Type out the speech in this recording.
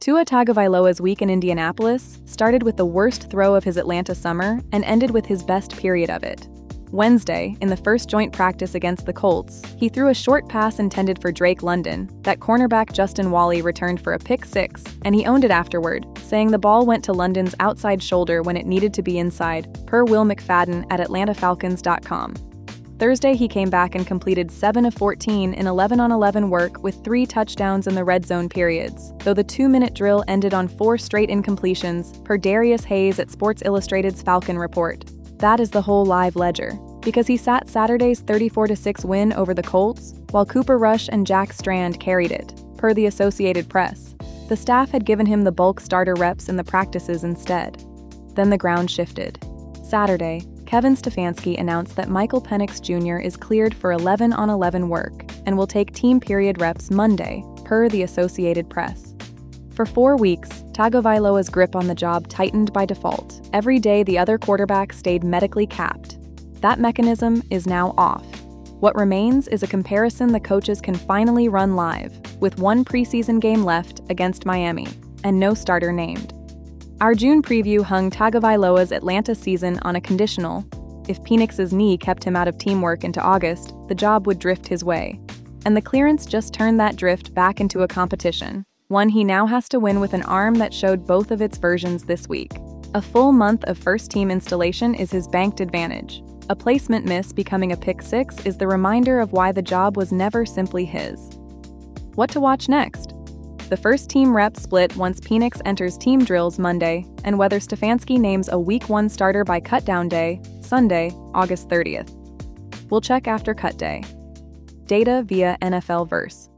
Tua Tagovailoa's week in Indianapolis started with the worst throw of his Atlanta summer and ended with his best period of it. Wednesday, in the first joint practice against the Colts, he threw a short pass intended for Drake London that cornerback Justin Walley returned for a pick six, and he owned it afterward, saying the ball went to London's outside shoulder when it needed to be inside, per Will McFadden at AtlantaFalcons.com. Thursday, he came back and completed 7 of 14 in 11-on-11 work with 3 touchdowns in the red zone periods, though the 2-minute drill ended on 4 straight incompletions, per Darius Hayes at Sports Illustrated's Falcon Report. That is the whole live ledger, because he sat Saturday's 34-6 win over the Colts, while Cooper Rush and Jack Strand carried it, per the Associated Press. The staff had given him the bulk starter reps in the practices instead. Then the ground shifted. Saturday, Kevin Stefanski announced that Michael Penix Jr. is cleared for 11-on-11 work and will take team period reps Monday, per the Associated Press. For 4 weeks, Tagovailoa's grip on the job tightened by default. Every day the other quarterback stayed medically capped. That mechanism is now off. What remains is a comparison the coaches can finally run live, with 1 preseason game left against Miami, and no starter named. Our June preview hung Tagovailoa's Atlanta season on a conditional. If Penix's knee kept him out of teamwork into August, the job would drift his way. And the clearance just turned that drift back into a competition, one he now has to win with an arm that showed both of its versions this week. A full month of first-team installation is his banked advantage. A placement miss becoming a pick six is the reminder of why the job was never simply his. What to watch next? The first-team rep split once Penix enters team drills Monday, and whether Stefanski names a Week 1 starter by cutdown day, Sunday, August 30th. We'll check after cut day. Data via NFL Verse.